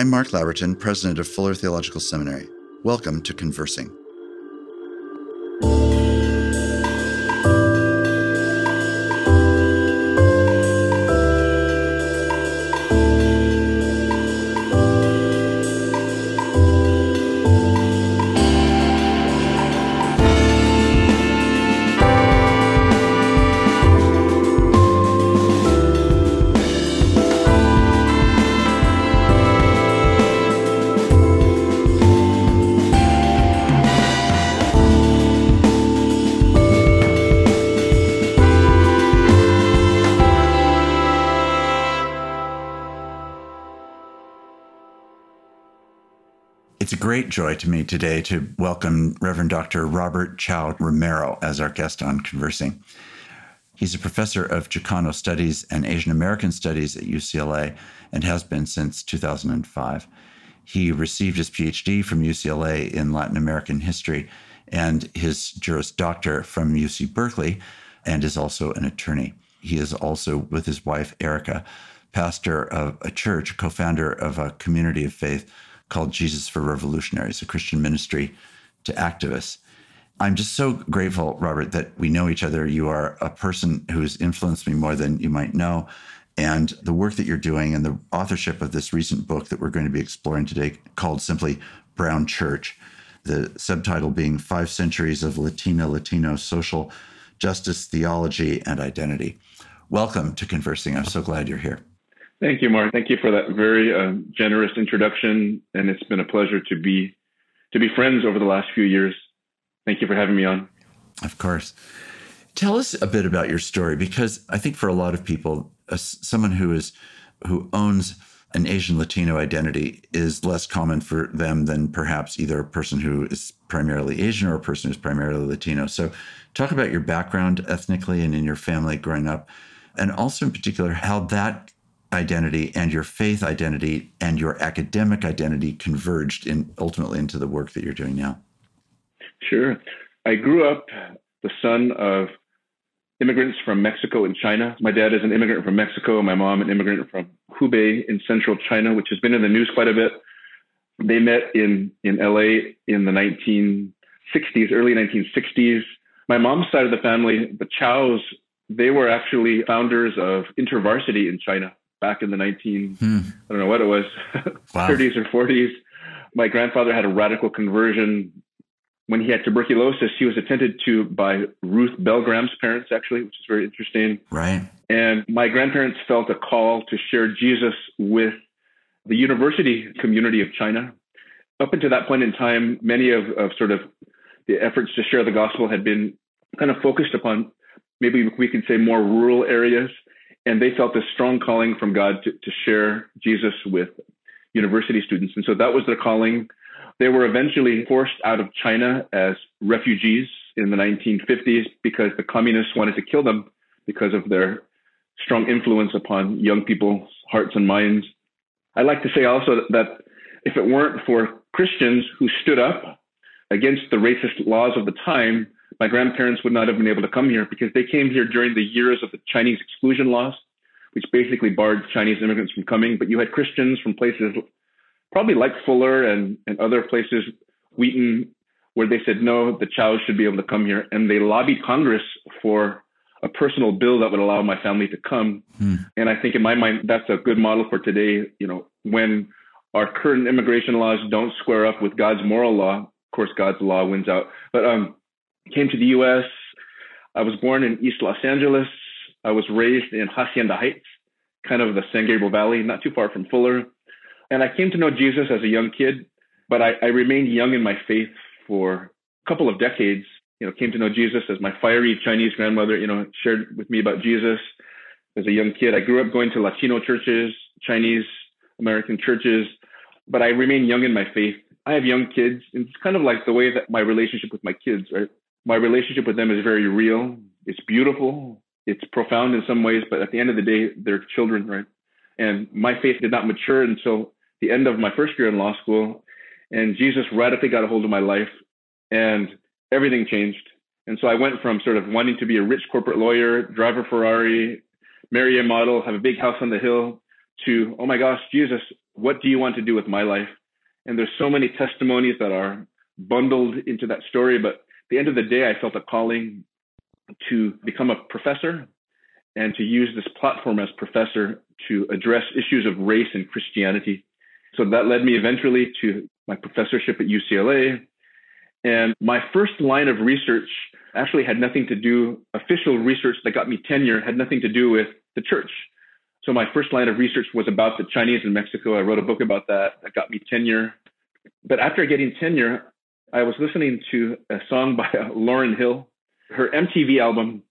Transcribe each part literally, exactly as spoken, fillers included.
I'm Mark Laverton, president of Fuller Theological Seminary. Welcome to Conversing. It's a great joy to me today to welcome Reverend Doctor Robert Chow Romero as our guest on Conversing. He's a professor of Chicano Studies and Asian American Studies at U C L A and has been since two thousand five. He received his P H D from U C L A in Latin American history and his Juris Doctor from U C Berkeley, and is also an attorney. He is also, with his wife Erica, pastor of a church, co-founder of a community of faith called Jesus for Revolutionaries, a Christian ministry to activists. I'm just so grateful, Robert, that we know each other. You are a person who's influenced me more than you might know. And the work that you're doing and the authorship of this recent book that we're going to be exploring today called simply Brown Church, the subtitle being Five Centuries of Latina, Latino Social Justice, Theology, and Identity. Welcome to Conversing. I'm so glad you're here. Thank you, Mark. Thank you for that very uh, generous introduction. And it's been a pleasure to be to be friends over the last few years. Thank you for having me on. Of course. Tell us a bit about your story, because I think for a lot of people, uh, someone who is who owns an Asian Latino identity is less common for them than perhaps either a person who is primarily Asian or a person who's primarily Latino. So talk about your background ethnically and in your family growing up, and also in particular how that identity and your faith identity and your academic identity converged in ultimately into the work that you're doing now. Sure. I grew up the son of immigrants from Mexico and China. My dad is an immigrant from Mexico. My mom, an immigrant from Hubei in central China, which has been in the news quite a bit. They met in, in L A in the nineteen sixties, early nineteen sixties. My mom's side of the family, the Chows, they were actually founders of InterVarsity in China back in the nineteen, hmm. I don't know what it was, wow. thirties or forties. My grandfather had a radical conversion. When he had tuberculosis, he was attended to by Ruth Bell Graham's parents, actually, which is very interesting. Right. And my grandparents felt a call to share Jesus with the university community of China. Up until that point in time, many of, of sort of the efforts to share the gospel had been kind of focused upon, maybe we could say, more rural areas. And they felt a strong calling from God to, to share Jesus with university students. And so that was their calling. They were eventually forced out of China as refugees in the nineteen fifties because the communists wanted to kill them because of their strong influence upon young people's hearts and minds. I like to say also that if it weren't for Christians who stood up against the racist laws of the time, my grandparents would not have been able to come here because they came here during the years of the Chinese exclusion laws, which basically barred Chinese immigrants from coming. But you had Christians from places probably like Fuller and, and other places, Wheaton, where they said, no, the Chows should be able to come here. And they lobbied Congress for a personal bill that would allow my family to come. Hmm. And I think in my mind, that's a good model for today. You know, when our current immigration laws don't square up with God's moral law, of course, God's law wins out. But um, came to the U S. I was born in East Los Angeles. I was raised in Hacienda Heights, kind of the San Gabriel Valley, not too far from Fuller. And I came to know Jesus as a young kid, but I, I remained young in my faith for a couple of decades. You know, came to know Jesus as my fiery Chinese grandmother, you know, shared with me about Jesus as a young kid. I grew up going to Latino churches, Chinese American churches, but I remain young in my faith. I have young kids, and it's kind of like the way that my relationship with my kids, right? My relationship with them is very real. It's beautiful. It's profound in some ways, but at the end of the day, they're children, right? And my faith did not mature until the end of my first year in law school. And Jesus radically got a hold of my life, and everything changed. And so I went from sort of wanting to be a rich corporate lawyer, drive a Ferrari, marry a model, have a big house on the hill, to, oh my gosh, Jesus, what do you want to do with my life? And there's so many testimonies that are bundled into that story. But at the end of the day, I felt a calling to become a professor and to use this platform as professor to address issues of race and Christianity. So that led me eventually to my professorship at U C L A. And my first line of research actually had nothing to do, official research that got me tenure had nothing to do with the church. So my first line of research was about the Chinese in Mexico. I wrote a book about that. That got me tenure. But after getting tenure, I was listening to a song by Lauryn Hill, her M T V album.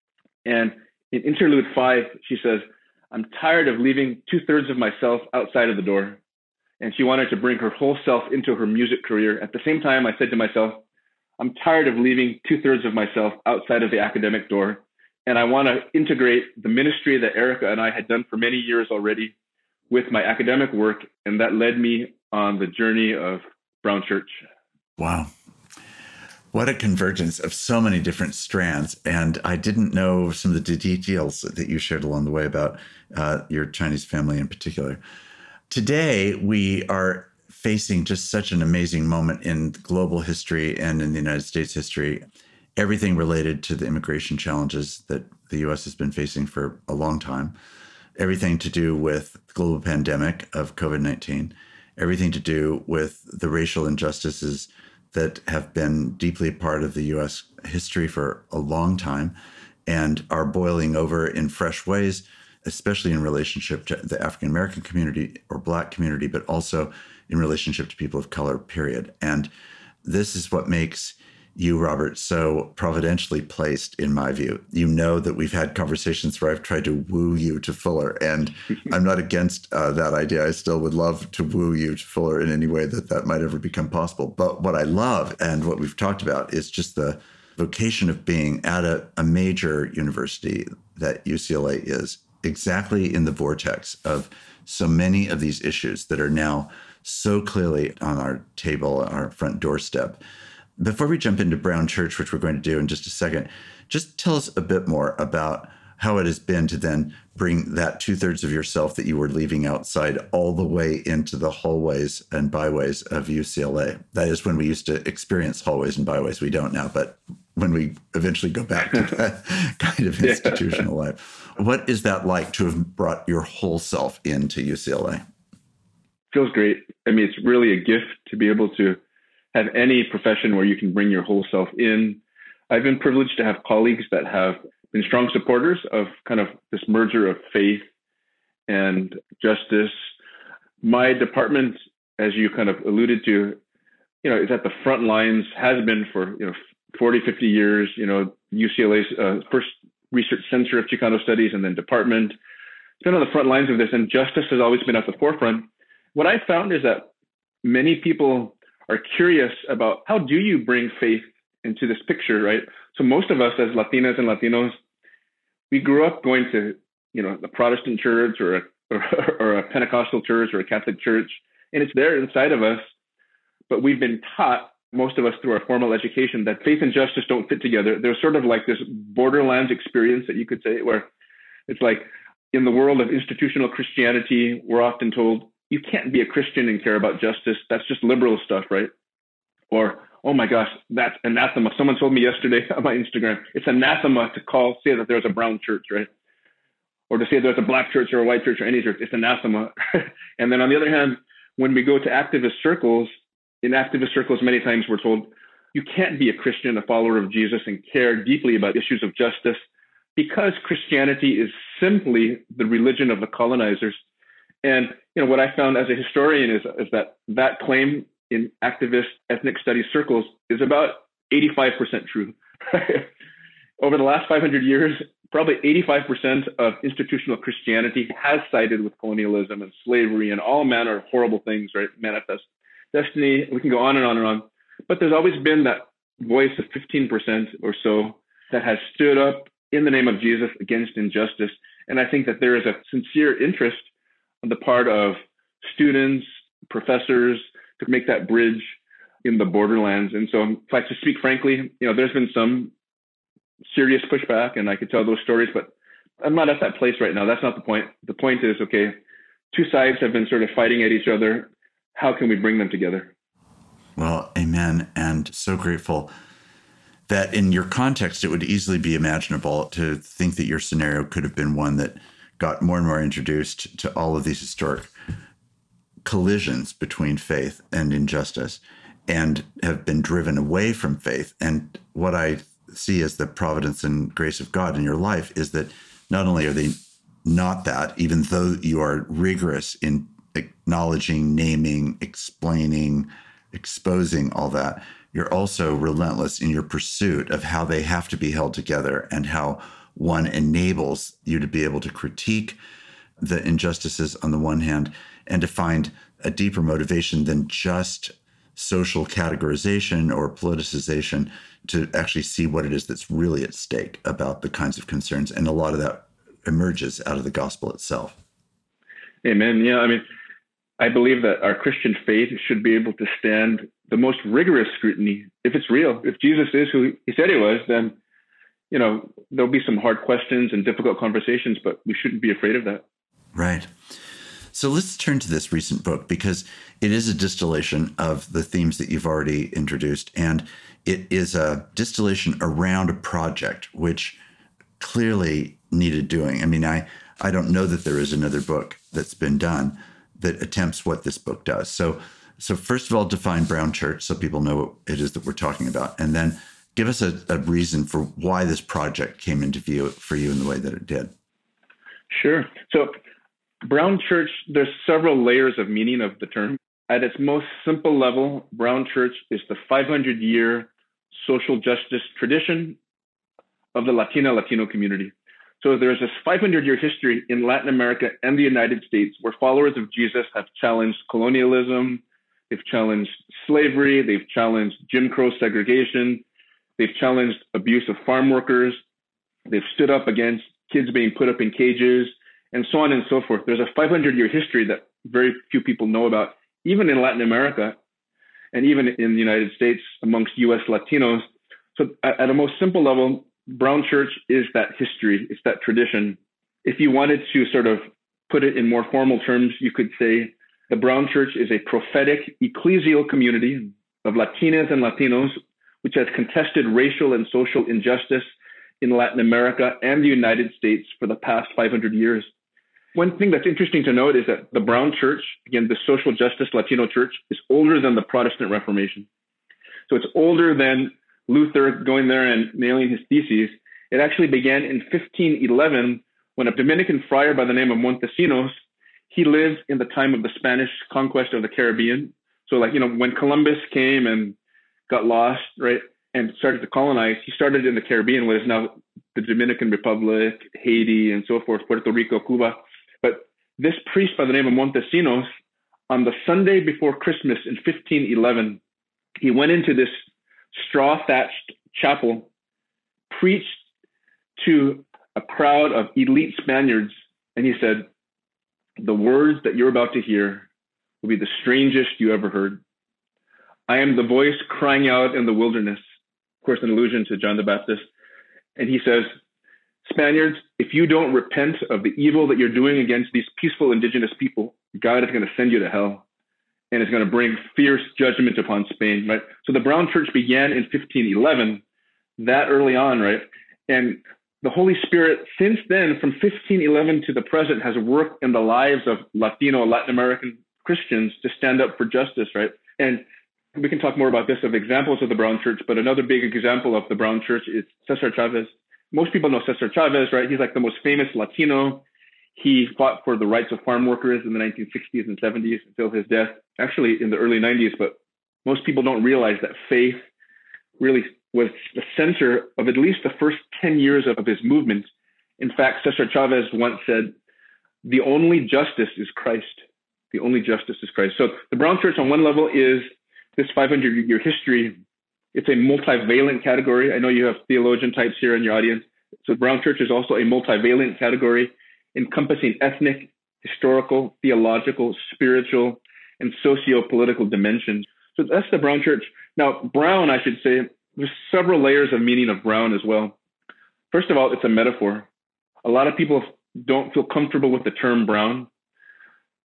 And in interlude five, she says, I'm tired of leaving two thirds of myself outside of the door. And she wanted to bring her whole self into her music career. At the same time, I said to myself, I'm tired of leaving two thirds of myself outside of the academic door. And I want to integrate the ministry that Erica and I had done for many years already with my academic work. And that led me on the journey of Brown Church. Wow. What a convergence of so many different strands. And I didn't know some of the details that you shared along the way about uh, your Chinese family in particular. Today, we are facing just such an amazing moment in global history and in the United States history, everything related to the immigration challenges that the U S has been facing for a long time, everything to do with the global pandemic of COVID nineteen, everything to do with the racial injustices that have been deeply part of the U S history for a long time and are boiling over in fresh ways, especially in relationship to the African American community or Black community, but also in relationship to people of color, period. And this is what makes you, Robert, so providentially placed, in my view. You know that we've had conversations where I've tried to woo you to Fuller, and I'm not against uh, that idea. I still would love to woo you to Fuller in any way that that might ever become possible. But what I love and what we've talked about is just the vocation of being at a, a major university that U C L A is, exactly in the vortex of so many of these issues that are now so clearly on our table, our front doorstep. Before we jump into Brown Church, which we're going to do in just a second, just tell us a bit more about how it has been to then bring that two thirds of yourself that you were leaving outside all the way into the hallways and byways of U C L A. That is when we used to experience hallways and byways. We don't now, but when we eventually go back to that kind of institutional yeah. life. What is that like to have brought your whole self into U C L A? Feels great. I mean, it's really a gift to be able to have any profession where you can bring your whole self in. I've been privileged to have colleagues that have been strong supporters of kind of this merger of faith and justice. My department, as you kind of alluded to, you know, is at the front lines, has been for, you know, forty, fifty years, you know, U C L A's uh, first research center of Chicano studies and then department. It's been on the front lines of this, and justice has always been at the forefront. What I found is that many people are curious about how do you bring faith into this picture, right? So most of us as Latinas and Latinos, we grew up going to, you know, the Protestant church or a, or, or a Pentecostal church or a Catholic church, and it's there inside of us. But we've been taught, most of us through our formal education, that faith and justice don't fit together. There's sort of like this borderlands experience that you could say, where it's like in the world of institutional Christianity, we're often told, you can't be a Christian and care about justice. That's just liberal stuff, right? Or, oh my gosh, that's anathema. Someone told me yesterday on my Instagram, it's anathema to call, say that there's a brown church, right? Or to say there's a Black church or a white church or any church, it's anathema. And then on the other hand, when we go to activist circles, in activist circles, many times we're told, you can't be a Christian, a follower of Jesus, and care deeply about issues of justice, because Christianity is simply the religion of the colonizers. And you know what I found as a historian is, is that that claim in activist ethnic studies circles is about eighty-five percent true. Over the last five hundred years, probably eighty-five percent of institutional Christianity has sided with colonialism and slavery and all manner of horrible things, right? Manifest Destiny, we can go on and on and on. But there's always been that voice of fifteen percent or so that has stood up in the name of Jesus against injustice. And I think that there is a sincere interest on the part of students, professors, to make that bridge in the borderlands. And so, if I to speak frankly, you know, there's been some serious pushback, and I could tell those stories, but I'm not at that place right now. That's not the point. The point is, okay, two sides have been sort of fighting at each other. How can we bring them together? Well, amen. And so grateful that in your context, it would easily be imaginable to think that your scenario could have been one that got more and more introduced to all of these historic collisions between faith and injustice and have been driven away from faith. And what I see as the providence and grace of God in your life is that not only are they not that, even though you are rigorous in acknowledging, naming, explaining, exposing all that, you're also relentless in your pursuit of how they have to be held together and how one enables you to be able to critique the injustices on the one hand and to find a deeper motivation than just social categorization or politicization to actually see what it is that's really at stake about the kinds of concerns. And a lot of that emerges out of the gospel itself. Amen. Yeah, I mean, I believe that our Christian faith should be able to stand the most rigorous scrutiny. If it's real, if Jesus is who he said he was, then, you know, there'll be some hard questions and difficult conversations, but we shouldn't be afraid of that. Right. So let's turn to this recent book because it is a distillation of the themes that you've already introduced. And it is a distillation around a project which clearly needed doing. I mean, I, I don't know that there is another book that's been done that attempts what this book does. So, so first of all, define Brown Church so people know what it is that we're talking about. And then give us a, a reason for why this project came into view for you in the way that it did. Sure. So Brown Church, there's several layers of meaning of the term. At its most simple level, Brown Church is the five hundred year social justice tradition of the Latina Latino community. So there's this five hundred year history in Latin America and the United States where followers of Jesus have challenged colonialism, they've challenged slavery, they've challenged Jim Crow segregation, they've challenged abuse of farm workers, they've stood up against kids being put up in cages, and so on and so forth. There's a five hundred year history that very few people know about, even in Latin America and even in the United States amongst U S Latinos. So at, at a most simple level, Brown Church is that history, it's that tradition. If you wanted to sort of put it in more formal terms, you could say the Brown Church is a prophetic ecclesial community of Latinas and Latinos, which has contested racial and social injustice in Latin America and the United States for the past five hundred years. One thing that's interesting to note is that the Brown Church, again, the social justice Latino church, is older than the Protestant Reformation. So it's older than Luther going there and nailing his theses. It actually began in fifteen eleven when a Dominican friar by the name of Montesinos, he lived in the time of the Spanish conquest of the Caribbean. So like, you know, when Columbus came and got lost, right, and started to colonize, he started in the Caribbean, what is now the Dominican Republic, Haiti, and so forth, Puerto Rico, Cuba. But this priest by the name of Montesinos, on the Sunday before Christmas in fifteen eleven, he went into this straw-thatched chapel, preached to a crowd of elite Spaniards, and he said, "The words that you're about to hear will be the strangest you ever heard. I am the voice crying out in the wilderness," of course, an allusion to John the Baptist. And he says, "Spaniards, if you don't repent of the evil that you're doing against these peaceful indigenous people, God is going to send you to hell and is going to bring fierce judgment upon Spain," right? So the Brown Church began in fifteen eleven, that early on, right? And the Holy Spirit, since then, from fifteen eleven to the present, has worked in the lives of Latino, Latin American Christians to stand up for justice, right? And we can talk more about this, of examples of the Brown Church, but another big example of the Brown Church is Cesar Chavez. Most people know Cesar Chavez, right? He's like the most famous Latino. He fought for the rights of farm workers in the nineteen sixties and seventies until his death, actually in the early nineties. But most people don't realize that faith really was the center of at least the first ten years of, of his movement. In fact, Cesar Chavez once said, "The only justice is Christ. The only justice is Christ." So the Brown Church on one level is this five hundred year history. It's a multivalent category. I know you have theologian types here in your audience. So Brown Church is also a multivalent category encompassing ethnic, historical, theological, spiritual, and socio-political dimensions. So that's the Brown Church. Now, Brown, I should say, there's several layers of meaning of Brown as well. First of all, it's a metaphor. A lot of people don't feel comfortable with the term brown.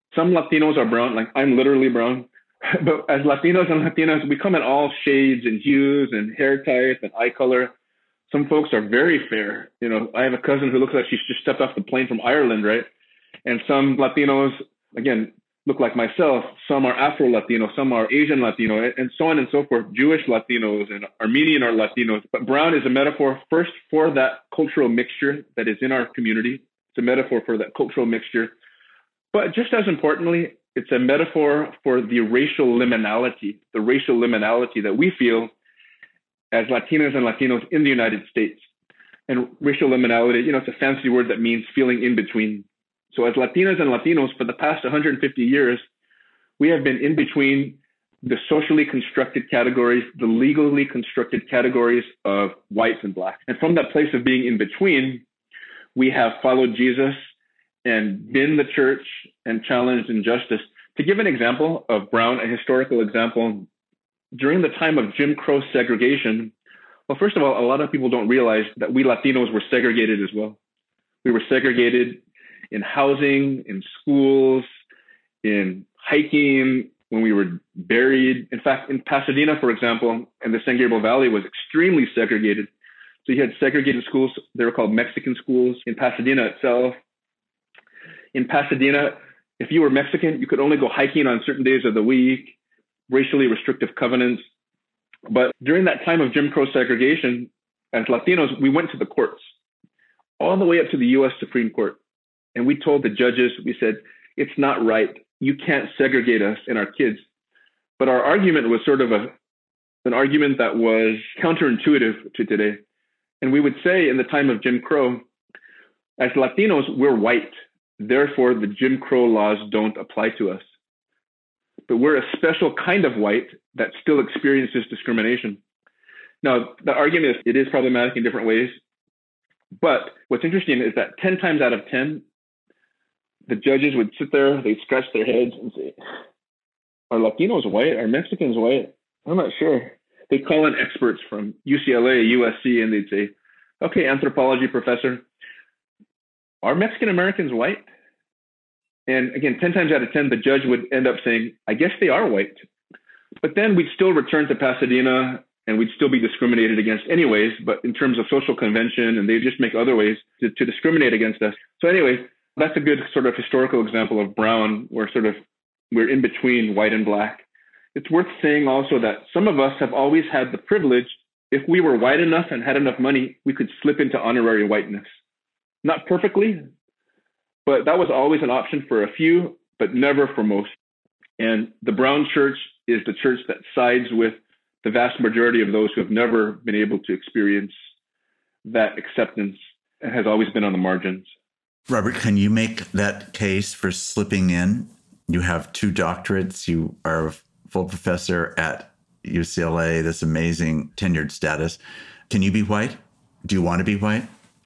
Some Latinos are brown, like I'm literally brown. But as Latinos and Latinas, we come in all shades and hues and hair type and eye color. Some folks are very fair. You know, I have a cousin who looks like she's just stepped off the plane from Ireland, right? And some Latinos, again, look like myself. Some are Afro-Latino, some are Asian Latino, and so on and so forth. Jewish Latinos and Armenian are Latinos. But brown is a metaphor first for that cultural mixture that is in our community. It's a metaphor for that cultural mixture. But just as importantly, it's a metaphor for the racial liminality, the racial liminality that we feel as Latinas and Latinos in the United States. And racial liminality, you know, it's a fancy word that means feeling in between. So as Latinas and Latinos, for the past one hundred fifty years, we have been in between the socially constructed categories, the legally constructed categories of whites and blacks. And from that place of being in between, we have followed Jesus and been the church and challenged injustice. To give an example of brown, a historical example, during the time of Jim Crow segregation, well, first of all, a lot of people don't realize that we Latinos were segregated as well. We were segregated in housing, in schools, in hiking, when we were buried. In fact, in Pasadena, for example, and the San Gabriel Valley was extremely segregated. So you had segregated schools. They were called Mexican schools in Pasadena itself. In Pasadena, if you were Mexican, you could only go hiking on certain days of the week, racially restrictive covenants. But during that time of Jim Crow segregation, as Latinos, we went to the courts, all the way up to the U S Supreme Court. And we told the judges, we said, it's not right. You can't segregate us and our kids. But our argument was sort of a, an argument that was counterintuitive to today. And we would say in the time of Jim Crow, as Latinos, we're white. Therefore, the Jim Crow laws don't apply to us. But we're a special kind of white that still experiences discrimination. Now, the argument is it is problematic in different ways. But what's interesting is that ten times out of ten, the judges would sit there, they'd scratch their heads and say, are Latinos white? Are Mexicans white? I'm not sure. They'd call in experts from U C L A, U S C, and they'd say, okay, anthropology professor, are Mexican Americans white? And again, ten times out of ten, the judge would end up saying, I guess they are white. But then we'd still return to Pasadena and we'd still be discriminated against anyways, but in terms of social convention, and they just make other ways to, to discriminate against us. So anyway, that's a good sort of historical example of brown, where sort of we're in between white and black. It's worth saying also that some of us have always had the privilege, if we were white enough and had enough money, we could slip into honorary whiteness. Not perfectly, but that was always an option for a few, but never for most. And the brown church is the church that sides with the vast majority of those who have never been able to experience that acceptance and has always been on the margins. Robert, can you make that case for slipping in? You have two doctorates. You are a full professor at U C L A, this amazing tenured status. Can you be white? Do you want to be white?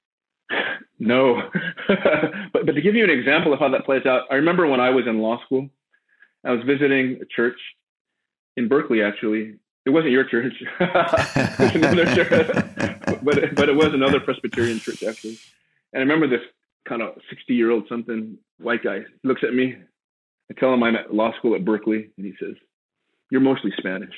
No. but, but to give you an example of how that plays out, I remember when I was in law school, I was visiting a church in Berkeley, actually. It wasn't your church. It was another church. but, it, but it was another Presbyterian church, actually. And I remember this kind of sixty-year-old something white guy. He looks at me. I tell him I'm at law school at Berkeley, and he says, you're mostly Spanish.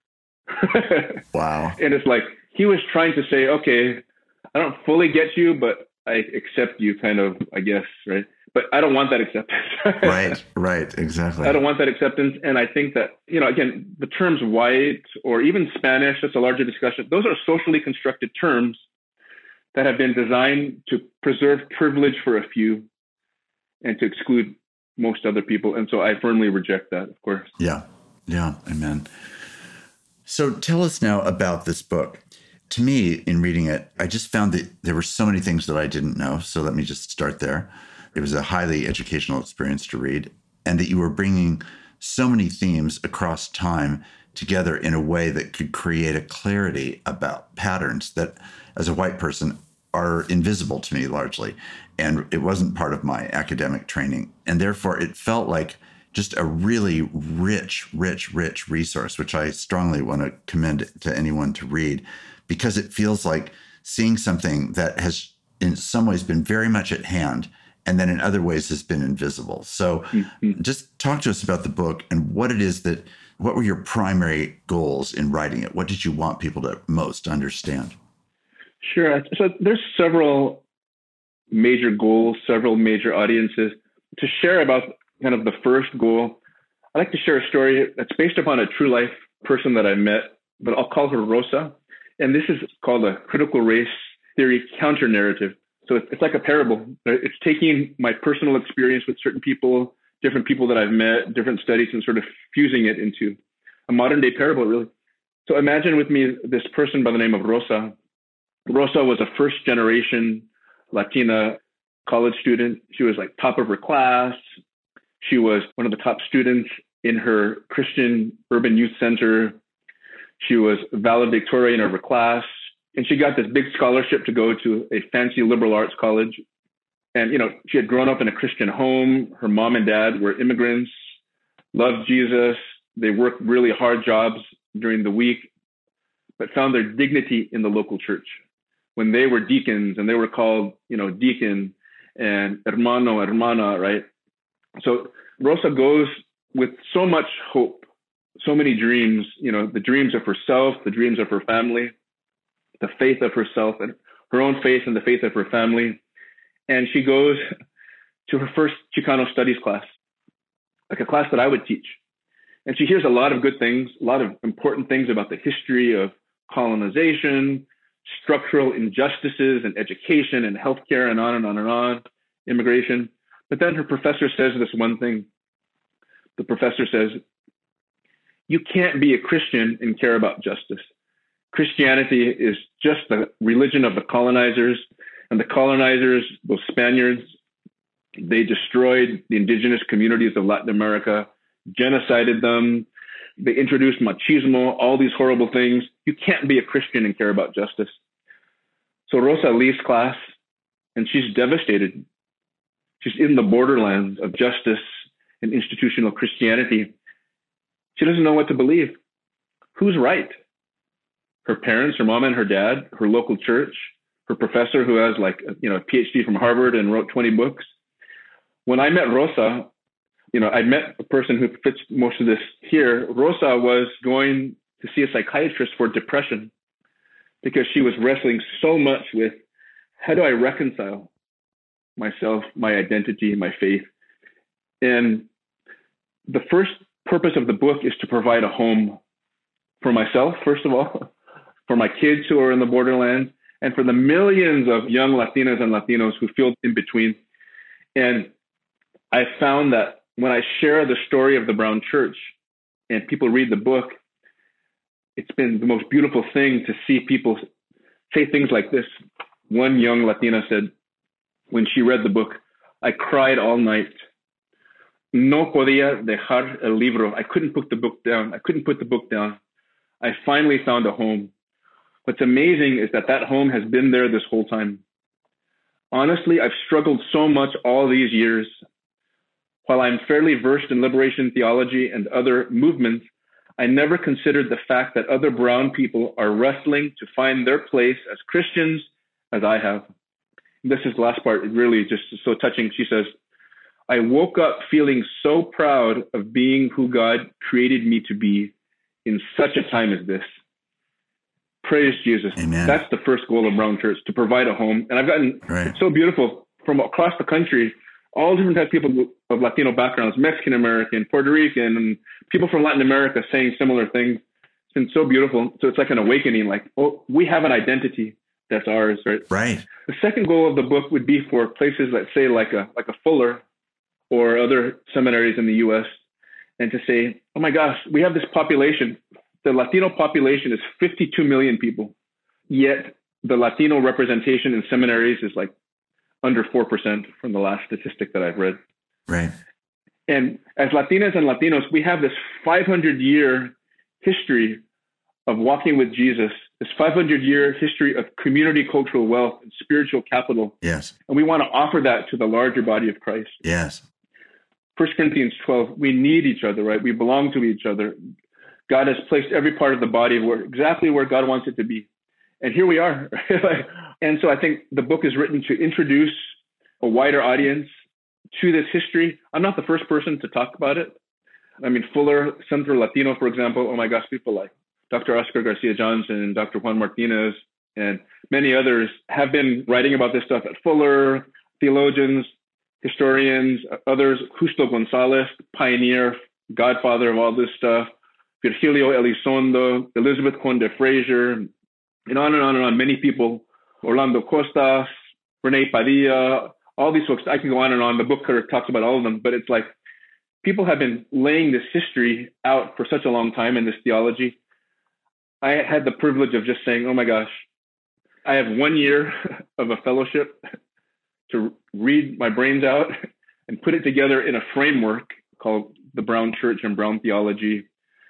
Wow. And it's like, he was trying to say, okay, I don't fully get you, but I accept you kind of, I guess, right? But I don't want that acceptance. Right, right, exactly. I don't want that acceptance. And I think that, you know, again, the terms white or even Spanish, that's a larger discussion. Those are socially constructed terms that have been designed to preserve privilege for a few and to exclude most other people. And so I firmly reject that, of course. Yeah, yeah, amen. So tell us now about this book. To me, in reading it, I just found that there were so many things that I didn't know. So let me just start there. It was a highly educational experience to read, and that you were bringing so many themes across time together in a way that could create a clarity about patterns that, as a white person, are invisible to me largely. And it wasn't part of my academic training. And therefore, it felt like just a really rich, rich, rich resource, which I strongly want to commend to anyone to read, because it feels like seeing something that has in some ways been very much at hand and then in other ways has been invisible. So mm-hmm. just talk to us about the book and what it is that, what were your primary goals in writing it? What did you want people to most understand? Sure. So there's several major goals, several major audiences. To share about kind of the first goal, I'd like to share a story that's based upon a true life person that I met, but I'll call her Rosa. And this is called a critical race theory counter narrative. So it's, it's like a parable. It's taking my personal experience with certain people, different people that I've met, different studies, and sort of fusing it into a modern day parable, really. So imagine with me this person by the name of Rosa. Rosa was a first generation Latina college student. She was like top of her class. She was one of the top students in her Christian urban youth center. She was valedictorian of her class. And she got this big scholarship to go to a fancy liberal arts college. And, you know, she had grown up in a Christian home. Her mom and dad were immigrants, loved Jesus. They worked really hard jobs during the week, but found their dignity in the local church. When they were deacons and they were called, you know, deacon and hermano, hermana, right? So Rosa goes with so much hope, so many dreams, you know, the dreams of herself, the dreams of her family, the faith of herself and her own faith and the faith of her family. And she goes to her first Chicano studies class, like a class that I would teach. And she hears a lot of good things, a lot of important things about the history of colonization, structural injustices in education and healthcare and on and on and on, immigration. But then her professor says this one thing. The professor says, you can't be a Christian and care about justice. Christianity is just the religion of the colonizers, and the colonizers, those Spaniards, they destroyed the indigenous communities of Latin America, genocided them. They introduced machismo, all these horrible things. You can't be a Christian and care about justice. So Rosa leaves class and she's devastated. She's in the borderlands of justice and institutional Christianity. She doesn't know what to believe. Who's right? Her parents, her mom and her dad, her local church, her professor who has like, you know, a P H D from Harvard and wrote twenty books. When I met Rosa, you know, I met a person who fits most of this here. Rosa was going to see a psychiatrist for depression because she was wrestling so much with how do I reconcile myself, my identity, my faith. And the first purpose of the book is to provide a home for myself, first of all, for my kids who are in the borderlands, and for the millions of young Latinas and Latinos who feel in between. And I found that when I share the story of the Brown Church and people read the book, it's been the most beautiful thing to see people say things like this. One young Latina said, when she read the book, I cried all night. No podía dejar el libro. I couldn't put the book down. I couldn't put the book down. I finally found a home. What's amazing is that that home has been there this whole time. Honestly, I've struggled so much all these years. While I'm fairly versed in liberation theology and other movements, I never considered the fact that other brown people are wrestling to find their place as Christians as I have. This is the last part. It really just is so touching. She says, I woke up feeling so proud of being who God created me to be in such a time as this. Praise Jesus. Amen. That's the first goal of Brown Church, to provide a home. And I've gotten, right. It's so beautiful from across the country, all different types of people of Latino backgrounds, Mexican American, Puerto Rican, and people from Latin America saying similar things. It's been so beautiful. So it's like an awakening, like, oh, we have an identity that's ours, right? Right. The second goal of the book would be for places, let's say, like a like a Fuller or other seminaries in the U S, and to say, oh my gosh, we have this population. The Latino population is fifty-two million people, yet the Latino representation in seminaries is like under four percent from the last statistic that I've read. Right. And as Latinas and Latinos, we have this five hundred year history of walking with Jesus, this five hundred year history of community cultural wealth and spiritual capital. Yes. And we want to offer that to the larger body of Christ. Yes. First Corinthians twelve, we need each other, right? We belong to each other. God has placed every part of the body where exactly where God wants it to be. And here we are. And so I think the book is written to introduce a wider audience to this history. I'm not the first person to talk about it. I mean, Fuller, Centro Latino, for example, oh my gosh, people like Doctor Oscar Garcia Johnson, Doctor Juan Martinez, and many others have been writing about this stuff at Fuller, theologians, historians, others, Justo Gonzalez, pioneer, godfather of all this stuff, Virgilio Elizondo, Elizabeth Conde Frazier, and on and on and on. Many people, Orlando Costas, Rene Padilla, all these folks. I can go on and on. The book talks about all of them, but it's like people have been laying this history out for such a long time in this theology. I had the privilege of just saying, oh my gosh, I have one year of a fellowship to read my brains out and put it together in a framework called the Brown Church and Brown Theology.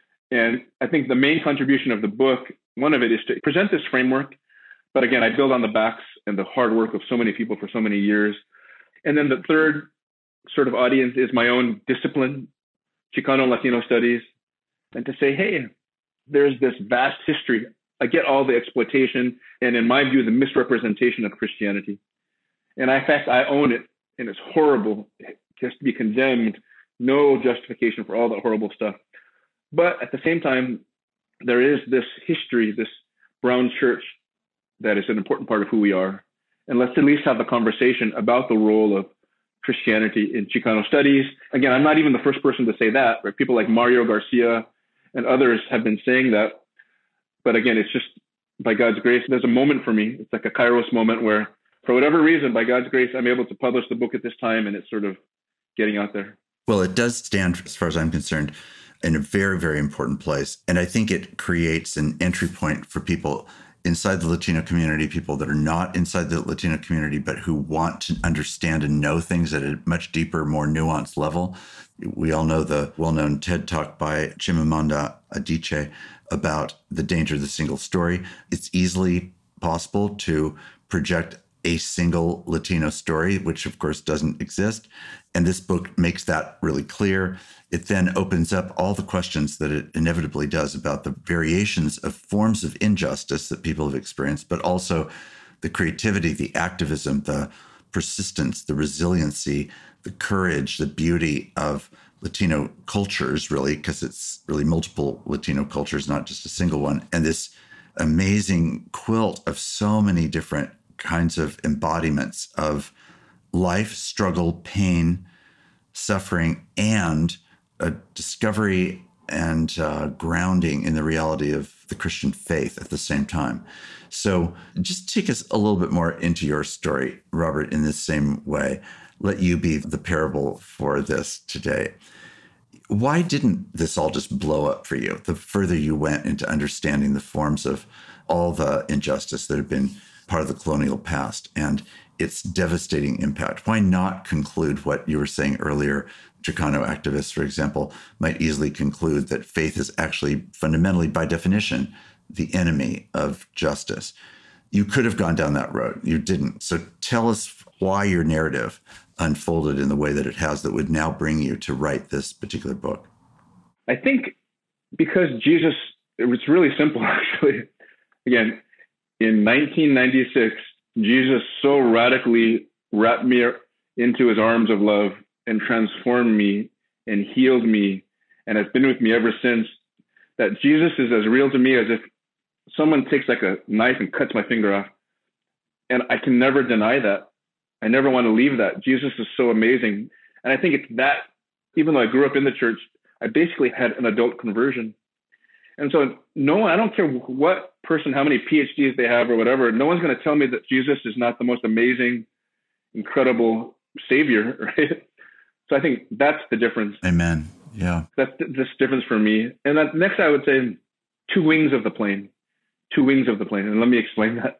And I think the main contribution of the book, one of it is to present this framework. But again, I build on the backs and the hard work of so many people for so many years. And then the third sort of audience is my own discipline, Chicano Latino studies, and to say, hey, there's this vast history. I get all the exploitation and, in my view, the misrepresentation of Christianity. And in fact, I own it, and it's horrible. It has to be condemned. No justification for all that horrible stuff. But at the same time, there is this history, this brown church that is an important part of who we are. And let's at least have the conversation about the role of Christianity in Chicano studies. Again, I'm not even the first person to say that, right? People like Mario Garcia and others have been saying that. But again, it's just by God's grace, there's a moment for me. It's like a Kairos moment where, for whatever reason, by God's grace, I'm able to publish the book at this time, and it's sort of getting out there. Well, it does stand, as far as I'm concerned, in a very, very important place. And I think it creates an entry point for people inside the Latino community, people that are not inside the Latino community, but who want to understand and know things at a much deeper, more nuanced level. We all know the well-known TED Talk by Chimamanda Adichie about the danger of the single story. It's easily possible to project a single Latino story, which of course doesn't exist. And this book makes that really clear. It then opens up all the questions that it inevitably does about the variations of forms of injustice that people have experienced, but also the creativity, the activism, the persistence, the resiliency, the courage, the beauty of Latino cultures, really, because it's really multiple Latino cultures, not just a single one. And this amazing quilt of so many different kinds of embodiments of life, struggle, pain, suffering, and a discovery and uh, grounding in the reality of the Christian faith at the same time. So just take us a little bit more into your story, Robert, in this same way. Let you be the parable for this today. Why didn't this all just blow up for you the further you went into understanding the forms of all the injustice that had been part of the colonial past and its devastating impact? Why not conclude what you were saying earlier? Chicano activists, for example, might easily conclude that faith is actually fundamentally, by definition, the enemy of justice. You could have gone down that road. You didn't. So tell us why your narrative unfolded in the way that it has that would now bring you to write this particular book. I think because Jesus, it was really simple, actually. Again, in nineteen ninety-six, Jesus so radically wrapped me into his arms of love and transformed me and healed me and has been with me ever since, that Jesus is as real to me as if someone takes like a knife and cuts my finger off. And I can never deny that. I never want to leave that. Jesus is so amazing. And I think it's that, even though I grew up in the church, I basically had an adult conversion. And so no one, I don't care what person, how many P H Ds they have or whatever, no one's going to tell me that Jesus is not the most amazing, incredible Savior, right? So I think that's the difference. Amen. Yeah. That's this difference for me. And that next, I would say two wings of the plane, two wings of the plane. And let me explain that.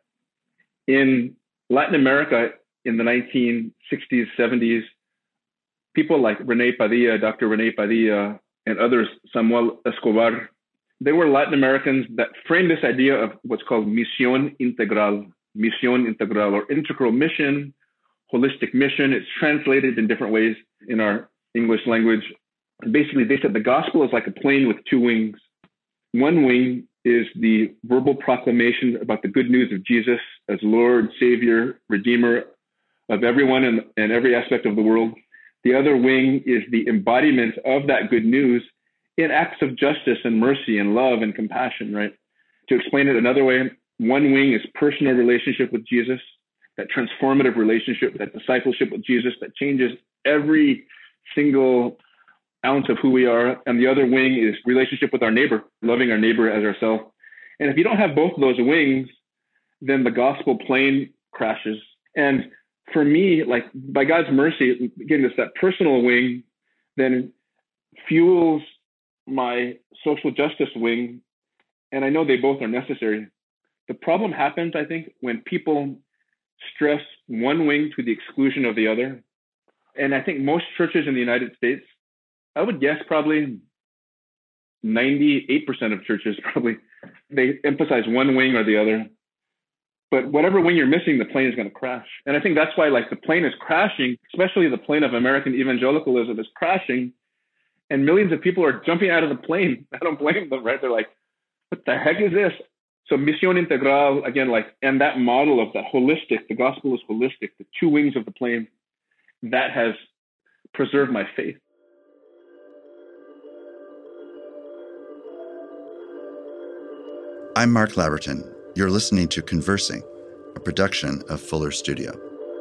In Latin America, in the nineteen sixties, seventies, people like Rene Padilla, Doctor Rene Padilla, and others, Samuel Escobar, they were Latin Americans that framed this idea of what's called misión integral, misión integral, or integral mission, holistic mission. It's translated in different ways in our English language. And basically, they said the gospel is like a plane with two wings. One wing is the verbal proclamation about the good news of Jesus as Lord, Savior, Redeemer of everyone and, and every aspect of the world. The other wing is the embodiment of that good news in acts of justice and mercy and love and compassion, right? To explain it another way, one wing is personal relationship with Jesus, that transformative relationship, that discipleship with Jesus that changes every single ounce of who we are. And the other wing is relationship with our neighbor, loving our neighbor as ourselves. And if you don't have both of those wings, then the gospel plane crashes. And for me, like by God's mercy, getting this that personal wing then fuels my social justice wing. And I know they both are necessary. The problem happens, I think, when people stress one wing to the exclusion of the other. And I think most churches in the United States, I would guess probably ninety-eight percent of churches probably, they emphasize one wing or the other. But whatever wing you're missing, the plane is going to crash. And I think that's why like the plane is crashing, especially the plane of American evangelicalism is crashing. And millions of people are jumping out of the plane. I don't blame them, right? They're like, what the heck is this? So Misión Integral, again, like, and that model of that holistic, the gospel is holistic, the two wings of the plane, that has preserved my faith. I'm Mark Labberton. You're listening to Conversing, a production of Fuller Studio.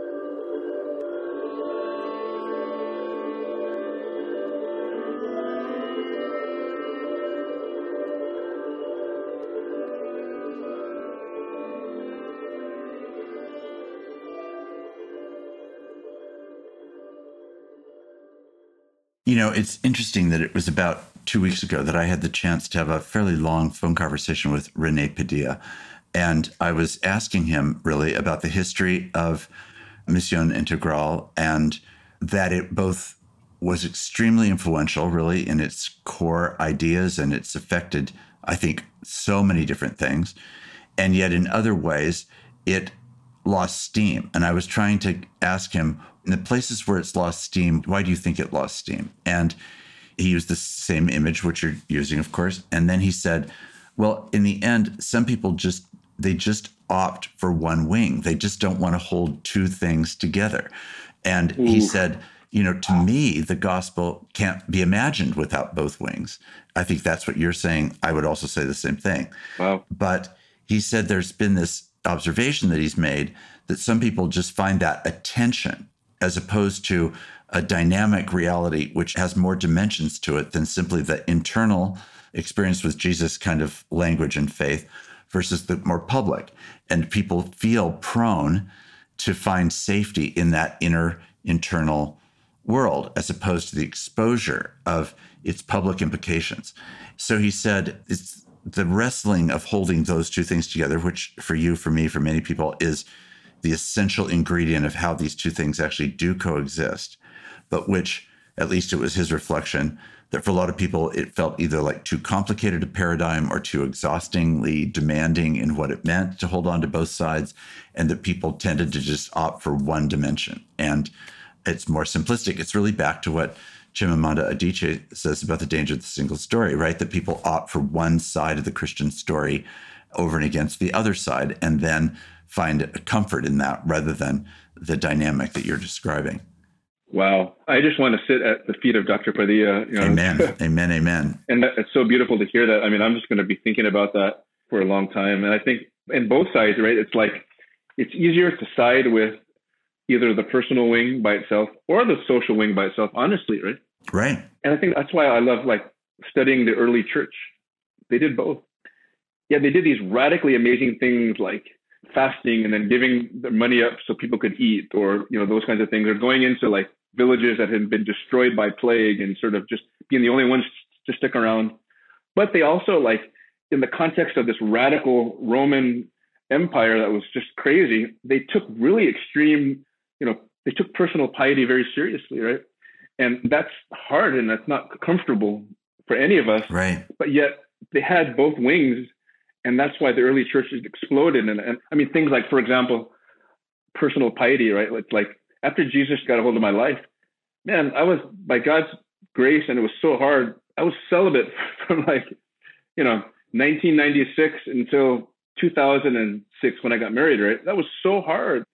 You know, it's interesting that it was about two weeks ago that I had the chance to have a fairly long phone conversation with Rene Padilla. And I was asking him really about the history of Misión Integral and that it both was extremely influential really in its core ideas and it's affected, I think, so many different things. And yet in other ways, it lost steam. And I was trying to ask him, in the places where it's lost steam, why do you think it lost steam? And he used the same image, which you're using, of course. And then he said, well, in the end, some people just, they just opt for one wing. They just don't want to hold two things together. And Ooh. He said, you know, to me, the gospel can't be imagined without both wings. I think that's what you're saying. I would also say the same thing. Wow. But he said there's been this observation that he's made that some people just find that attention as opposed to a dynamic reality, which has more dimensions to it than simply the internal experience with Jesus kind of language and faith versus the more public. And people feel prone to find safety in that inner internal world as opposed to the exposure of its public implications. So he said it's the wrestling of holding those two things together, which for you, for me, for many people is the essential ingredient of how these two things actually do coexist, but which, at least it was his reflection, that for a lot of people, it felt either like too complicated a paradigm or too exhaustingly demanding in what it meant to hold on to both sides, and that people tended to just opt for one dimension. And it's more simplistic. It's really back to what Chimamanda Adichie says about the danger of the single story, right? That people opt for one side of the Christian story over and against the other side, and then find a comfort in that rather than the dynamic that you're describing. Wow. I just want to sit at the feet of Doctor Padilla. You know? Amen. Amen. Amen. And it's so beautiful to hear that. I mean, I'm just going to be thinking about that for a long time. And I think in both sides, right, it's like, it's easier to side with either the personal wing by itself or the social wing by itself, honestly, right? Right. And I think that's why I love like studying the early church. They did both. Yeah, they did these radically amazing things like fasting and then giving their money up so people could eat, or, you know, those kinds of things, or going into like villages that had been destroyed by plague and sort of just being the only ones to stick around. But they also, like, in the context of this radical Roman Empire that was just crazy, they took really extreme, you know, they took personal piety very seriously, right? And that's hard and that's not comfortable for any of us. Right. But yet they had both wings. And that's why the early churches exploded. And, and I mean, things like, for example, personal piety, right? It's like after Jesus got a hold of my life, man, I was, by God's grace, and it was so hard, I was celibate from like, you know, nineteen ninety-six until two thousand six when I got married, right? That was so hard.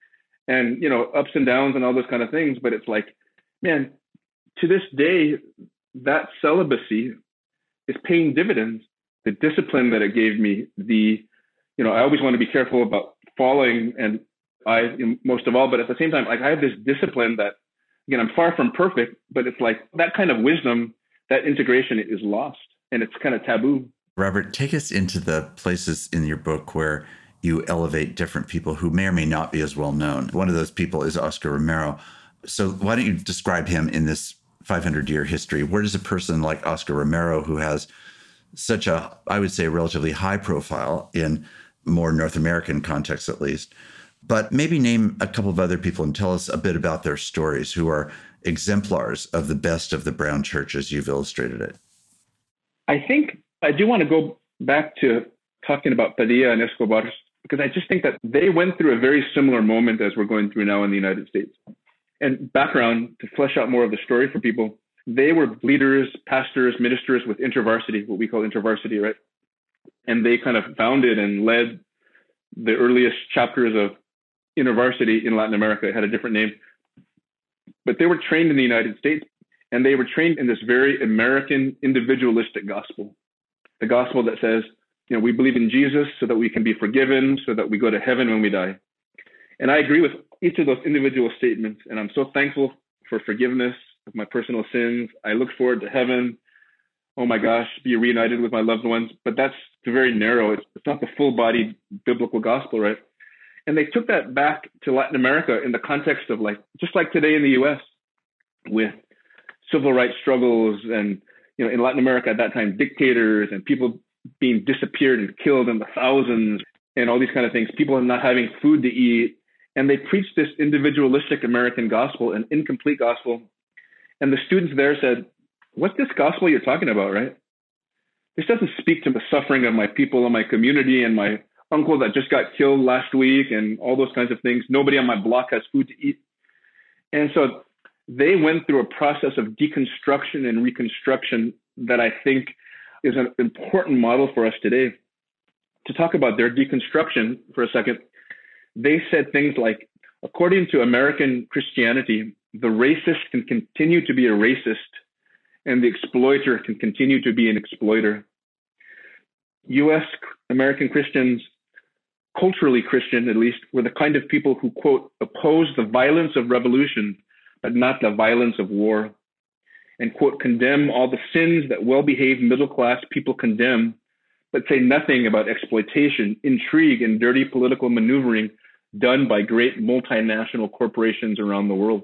and, you know, ups and downs and all those kind of things. But it's like, man, to this day, that celibacy is paying dividends. The discipline that it gave me, the, you know, I always want to be careful about falling, and I, most of all, but at the same time, like I have this discipline that, again, I'm far from perfect, but it's like that kind of wisdom, that integration is lost, and it's kind of taboo. Robert, take us into the places in your book where you elevate different people who may or may not be as well known. One of those people is Oscar Romero. So why don't you describe him in this five hundred year history? Where does a person like Oscar Romero, who has such a, I would say, relatively high profile in more North American context, at least, but maybe name a couple of other people and tell us a bit about their stories who are exemplars of the best of the brown church as you've illustrated it? I think I do want to go back to talking about Padilla and Escobar, because I just think that they went through a very similar moment as we're going through now in the United States. And background, to flesh out more of the story for people, they were leaders, pastors, ministers with InterVarsity, what we call InterVarsity, right? And they kind of founded and led the earliest chapters of InterVarsity in Latin America. It had a different name. But they were trained in the United States, and they were trained in this very American individualistic gospel. The gospel that says, you know, we believe in Jesus so that we can be forgiven, so that we go to heaven when we die. And I agree with each of those individual statements. And I'm so thankful for forgiveness of my personal sins. I look forward to heaven. Oh my gosh, be reunited with my loved ones. But that's very narrow. It's, it's not the full-bodied biblical gospel, right? And they took that back to Latin America in the context of, like, just like today in the U S with civil rights struggles, and, you know, in Latin America at that time, dictators and people being disappeared and killed in the thousands and all these kind of things, people not having food to eat. And they preached this individualistic American gospel, an incomplete gospel. And the students there said, what's this gospel you're talking about, right? This doesn't speak to the suffering of my people and my community and my uncle that just got killed last week and all those kinds of things. Nobody on my block has food to eat. And so they went through a process of deconstruction and reconstruction that I think is an important model for us today. To talk about their deconstruction for a second, they said things like, according to American Christianity, the racist can continue to be a racist and the exploiter can continue to be an exploiter. U S American Christians, culturally Christian at least, were the kind of people who, quote, oppose the violence of revolution, but not the violence of war, and, quote, condemn all the sins that well-behaved middle-class people condemn, but say nothing about exploitation, intrigue, and dirty political maneuvering done by great multinational corporations around the world.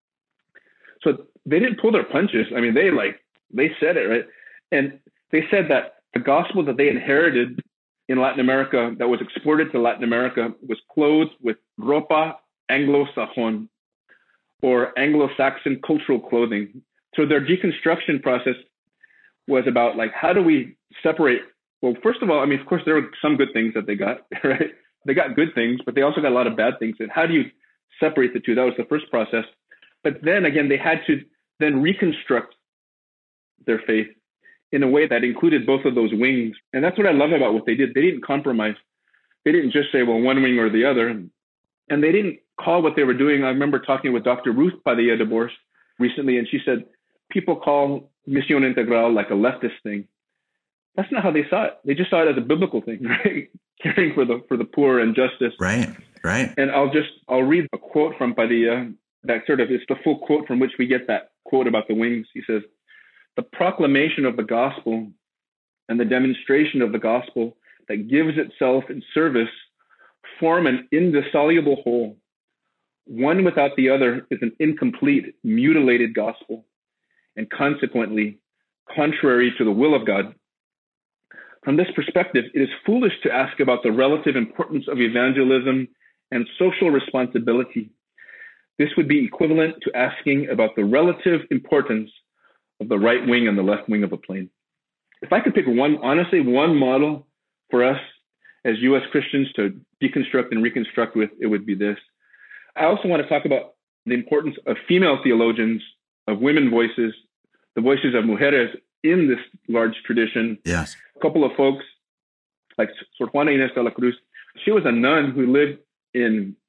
So they didn't pull their punches. I mean, they like, they said it, right? And they said that the gospel that they inherited in Latin America, that was exported to Latin America, was clothed with ropa anglo-sajon, or Anglo-Saxon cultural clothing. So their deconstruction process was about, like, how do we separate? Well, first of all, I mean, of course, there were some good things that they got, right? They got good things, but they also got a lot of bad things. And how do you separate the two? That was the first process. But then again, they had to then reconstruct their faith in a way that included both of those wings. And that's what I love about what they did. They didn't compromise. They didn't just say, well, one wing or the other. And they didn't call what they were doing. I remember talking with Doctor Ruth Padilla de Bors recently, and she said, people call Misión Integral like a leftist thing. That's not how they saw it. They just saw it as a biblical thing, right? Caring for the for the poor and justice. Right, right. And I'll just, I'll read a quote from Padilla that sort of is the full quote from which we get that quote about the wings. He says, the proclamation of the gospel and the demonstration of the gospel that gives itself in service form an indissoluble whole. One without the other is an incomplete, mutilated gospel, and consequently contrary to the will of God. From this perspective, it is foolish to ask about the relative importance of evangelism and social responsibility. This would be equivalent to asking about the relative importance of the right wing and the left wing of a plane. If I could pick one, honestly, one model for us as U S Christians to deconstruct and reconstruct with, it would be this. I also want to talk about the importance of female theologians, of women voices, the voices of mujeres in this large tradition. Yes. A couple of folks like Sor Juana Inés de la Cruz. She was a nun who lived in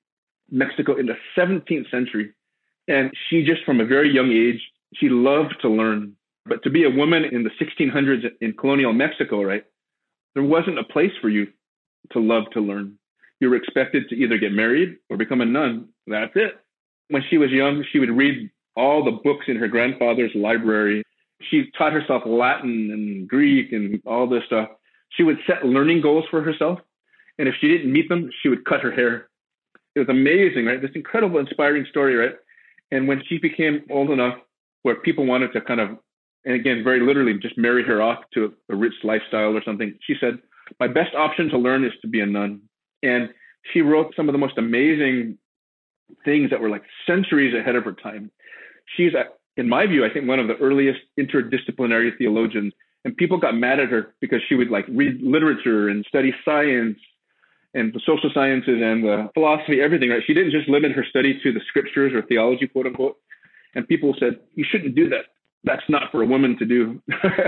Mexico in the seventeenth century. And she just from a very young age, she loved to learn. But to be a woman in the sixteen hundreds in colonial Mexico, right, there wasn't a place for you to love to learn. You were expected to either get married or become a nun. That's it. When she was young, she would read all the books in her grandfather's library. She taught herself Latin and Greek and all this stuff. She would set learning goals for herself. And if she didn't meet them, she would cut her hair. It was amazing, right? This incredible, inspiring story, right? And when she became old enough where people wanted to kind of, and again, very literally just marry her off to a rich lifestyle or something, she said, my best option to learn is to be a nun. And she wrote some of the most amazing things that were like centuries ahead of her time. She's, in my view, I think one of the earliest interdisciplinary theologians. And people got mad at her because she would like read literature and study science and the social sciences and the philosophy, everything, right? She didn't just limit her study to the scriptures or theology, quote unquote. And people said, you shouldn't do that. That's not for a woman to do.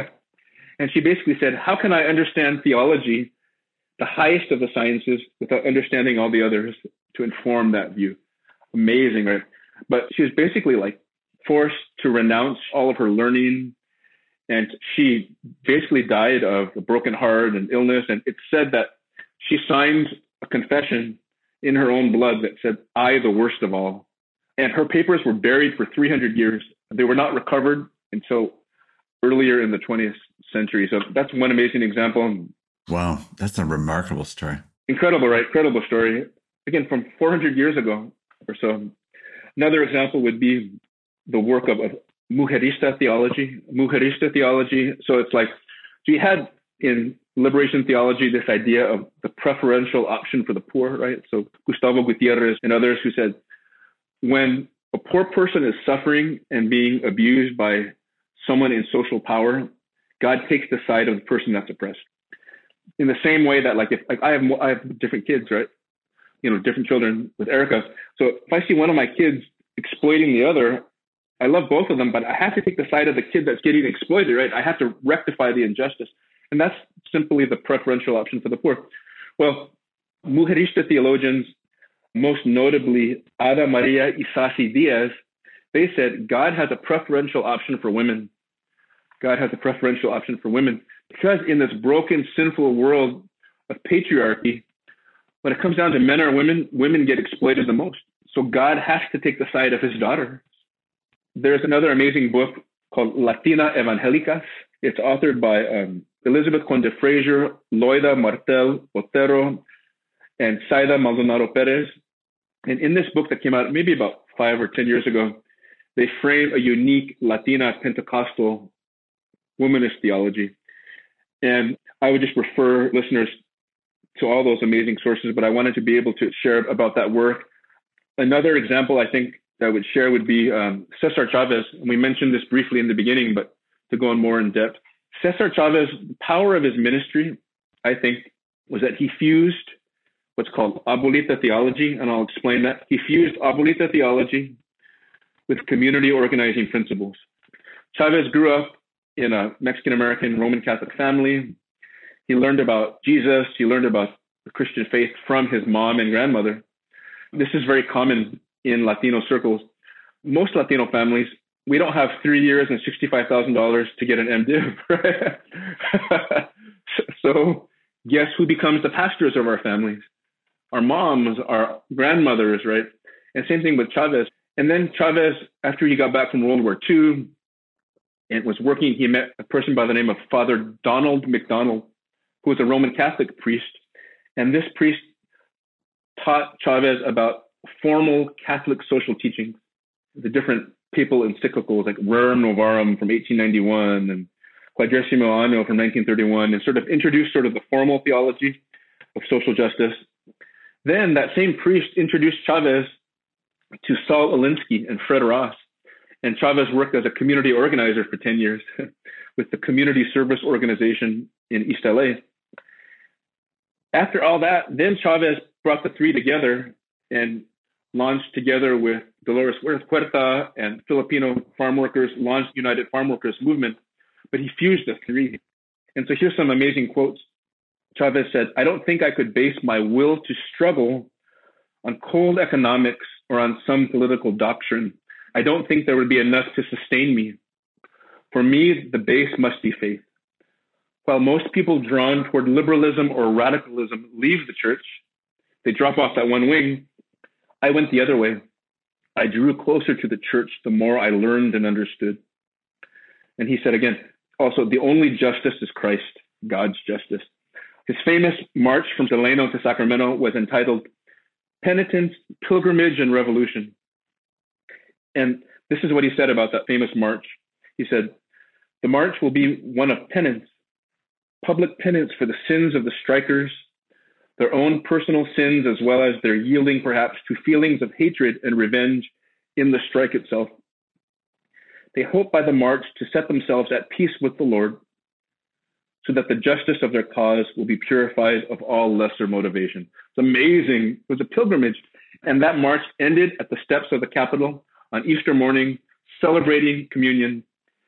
And she basically said, how can I understand theology, the highest of the sciences, without understanding all the others to inform that view? Amazing, right? But she was basically like forced to renounce all of her learning. And she basically died of a broken heart and illness. And it said that she signed a confession in her own blood that said, I, the worst of all. And her papers were buried for three hundred years. They were not recovered until earlier in the twentieth century. So that's one amazing example. Wow, that's a remarkable story. Incredible, right? Incredible story. Again, from four hundred years ago or so. Another example would be the work of, of Mujerista theology. Mujerista theology. So it's like, so you had in liberation theology this idea of the preferential option for the poor, right? So Gustavo Gutierrez and others who said, when a poor person is suffering and being abused by someone in social power, God takes the side of the person that's oppressed. In the same way that, like, if like I have I have different kids, right? You know, different children with Erica. So if I see one of my kids exploiting the other, I love both of them, but I have to take the side of the kid that's getting exploited, right? I have to rectify the injustice, and that's simply the preferential option for the poor. Well, Mujerista theologians, most notably Ada Maria Isasi Diaz, they said God has a preferential option for women. God has a preferential option for women because in this broken, sinful world of patriarchy, when it comes down to men or women, women get exploited the most. So God has to take the side of his daughter. There's another amazing book called Latina Evangelicas. It's authored by um, Elizabeth Conde Frazier, Loida Martel Otero, and Saida Maldonado Perez. And in this book that came out maybe about five or ten years ago, they frame a unique Latina Pentecostal womanist theology. And I would just refer listeners to all those amazing sources, but I wanted to be able to share about that work. Another example I think that I would share would be um, Cesar Chavez. And we mentioned this briefly in the beginning, but to go on more in depth, Cesar Chavez, the power of his ministry, I think, was that he fused what's called Abuelita theology, and I'll explain that. He fused Abuelita theology with community organizing principles. Chavez grew up in a Mexican-American Roman Catholic family. He learned about Jesus. He learned about the Christian faith from his mom and grandmother. This is very common in Latino circles. Most Latino families, we don't have three years and sixty-five thousand dollars to get an MDiv, right? So guess who becomes the pastors of our families? Our moms, our grandmothers, right? And same thing with Chavez. And then Chavez, after he got back from World War Two and was working, he met a person by the name of Father Donald McDonald, who was a Roman Catholic priest. And this priest taught Chavez about formal Catholic social teachings, the different papal encyclicals like Rerum Novarum from eighteen ninety-one and Quadragesimo Anno from nineteen thirty-one, and sort of introduced sort of the formal theology of social justice. Then that same priest introduced Chavez to Saul Alinsky and Fred Ross. And Chavez worked as a community organizer for ten years with the Community Service Organization in East L A. After all that, then Chavez brought the three together and launched together with Dolores Huerta and Filipino farm workers, launched United Farm Workers Movement, but he fused the three. And so here's some amazing quotes. Chavez said, I don't think I could base my will to struggle on cold economics or on some political doctrine, I don't think there would be enough to sustain me. For me, the base must be faith. While most people drawn toward liberalism or radicalism leave the church, they drop off that one wing, I went the other way. I drew closer to the church the more I learned and understood. And he said again, also, the only justice is Christ, God's justice. His famous march from Delano to Sacramento was entitled Penitence, Pilgrimage, and Revolution. And this is what he said about that famous march. He said, the march will be one of penance, public penance for the sins of the strikers, their own personal sins, as well as their yielding perhaps to feelings of hatred and revenge in the strike itself. They hope by the march to set themselves at peace with the Lord, so that the justice of their cause will be purified of all lesser motivation. It's amazing. It was a pilgrimage. And that march ended at the steps of the Capitol on Easter morning, celebrating communion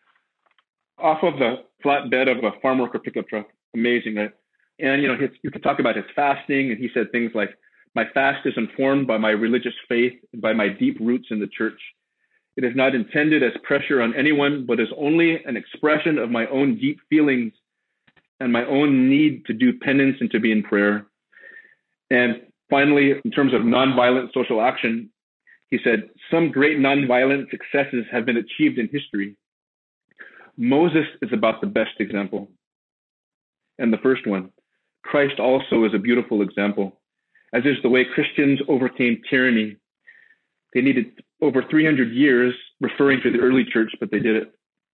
off of the flatbed of a farm worker pickup truck. Amazing, right? And, you know, his, you could talk about his fasting, and he said things like, my fast is informed by my religious faith and by my deep roots in the church. It is not intended as pressure on anyone, but is only an expression of my own deep feelings and my own need to do penance and to be in prayer. And finally, in terms of nonviolent social action, he said, some great nonviolent successes have been achieved in history. Moses is about the best example. And the first one, Christ also is a beautiful example, as is the way Christians overcame tyranny. They needed over three hundred years, referring to the early church, but they did it.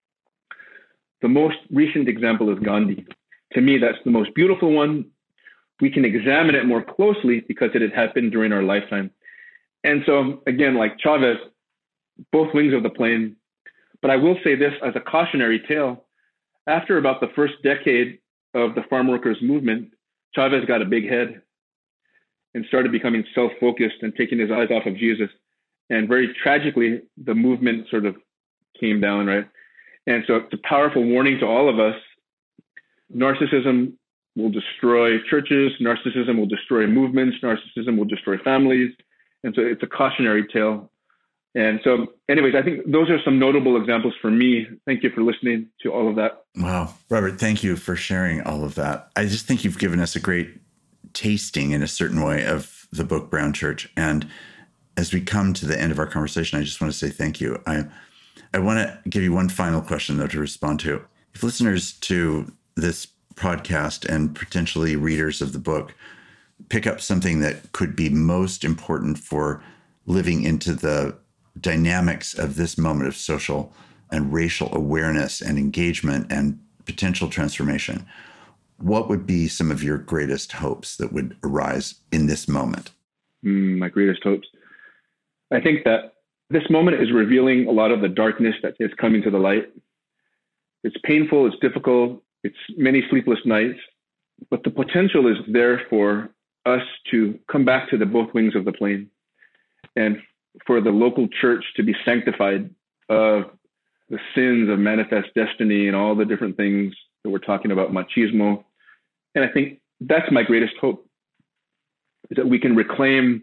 The most recent example is Gandhi. To me, that's the most beautiful one. We can examine it more closely because it had happened during our lifetime. And so, again, like Chavez, both wings of the plane. But I will say this as a cautionary tale. After about the first decade of the farm workers movement, Chavez got a big head and started becoming self-focused and taking his eyes off of Jesus. And very tragically, the movement sort of came down, right? And so it's a powerful warning to all of us. Narcissism will destroy churches. Narcissism will destroy movements. Narcissism will destroy families. And so it's a cautionary tale. And so anyways, I think those are some notable examples for me. Thank you for listening to all of that. Wow. Robert, thank you for sharing all of that. I just think you've given us a great tasting in a certain way of the book Brown Church. And as we come to the end of our conversation, I just want to say thank you. I I want to give you one final question, though, to respond to. If listeners to this podcast and potentially readers of the book pick up something that could be most important for living into the dynamics of this moment of social and racial awareness and engagement and potential transformation, what would be some of your greatest hopes that would arise in this moment? Mm, my greatest hopes. I think that this moment is revealing a lot of the darkness that is coming to the light. It's painful, it's difficult, it's many sleepless nights, but the potential is there for us to come back to the both wings of the plane and for the local church to be sanctified of the sins of manifest destiny and all the different things that we're talking about, machismo. And I think that's my greatest hope, is that we can reclaim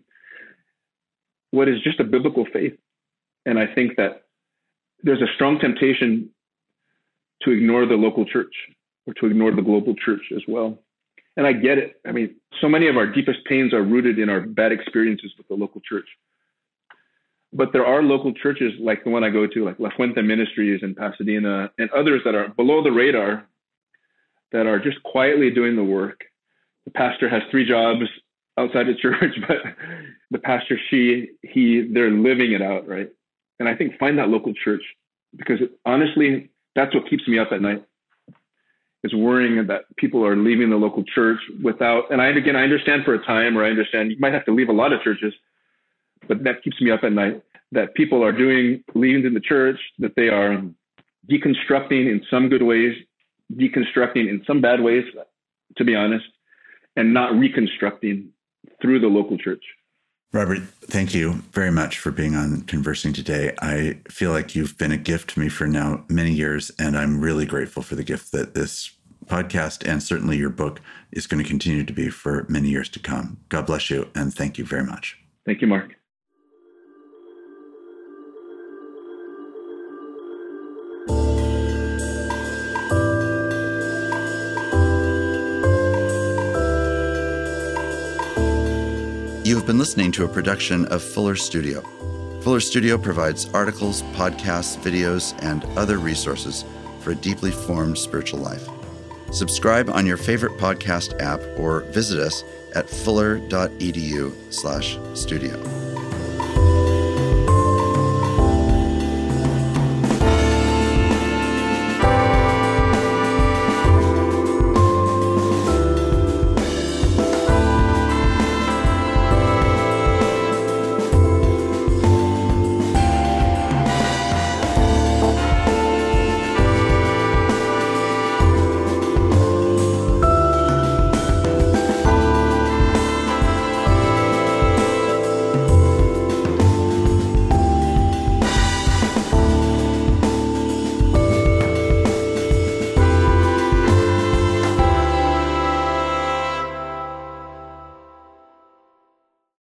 what is just a biblical faith. And I think that there's a strong temptation to ignore the local church or to ignore the global church as well. And I get it. I mean, so many of our deepest pains are rooted in our bad experiences with the local church. But there are local churches like the one I go to, like La Fuente Ministries in Pasadena, and others that are below the radar, that are just quietly doing the work. The pastor has three jobs outside the church, but the pastor, she, he, they're living it out, right? And I think find that local church, because honestly, that's what keeps me up at night, is worrying that people are leaving the local church without, and I, again, I understand for a time, or I understand you might have to leave a lot of churches, but that keeps me up at night, that people are doing, leaving in the church, that they are deconstructing in some good ways, deconstructing in some bad ways, to be honest, and not reconstructing through the local church. Robert, thank you very much for being on Conversing today. I feel like you've been a gift to me for now many years, and I'm really grateful for the gift that this podcast and certainly your book is going to continue to be for many years to come. God bless you, and thank you very much. Thank you, Mark. You've been listening to a production of Fuller Studio. Fuller Studio provides articles, podcasts, videos, and other resources for a deeply formed spiritual life. Subscribe on your favorite podcast app or visit us at fuller dot e d u slash studio.